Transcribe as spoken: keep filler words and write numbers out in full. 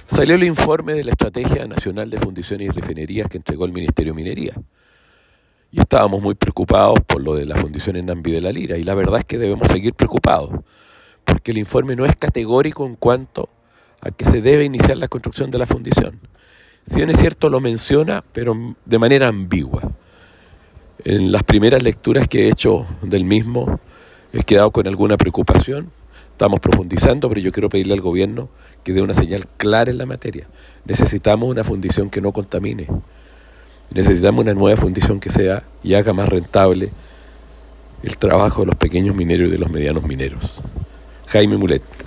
Salió el informe de la Estrategia Nacional de Fundiciones y Refinerías que entregó el Ministerio de Minería. Y estábamos muy preocupados por lo de la fundición en Nambi de la Lira. Y la verdad es que debemos seguir preocupados, porque el informe no es categórico en cuanto a que se debe iniciar la construcción de la fundición. Si bien es cierto, lo menciona, pero de manera ambigua. En las primeras lecturas que he hecho del mismo, he quedado con alguna preocupación. Estamos profundizando, pero yo quiero pedirle al gobierno que dé una señal clara en la materia. Necesitamos una fundición que no contamine. Necesitamos una nueva fundición que sea y haga más rentable el trabajo de los pequeños mineros y de los medianos mineros. Jaime Mulet.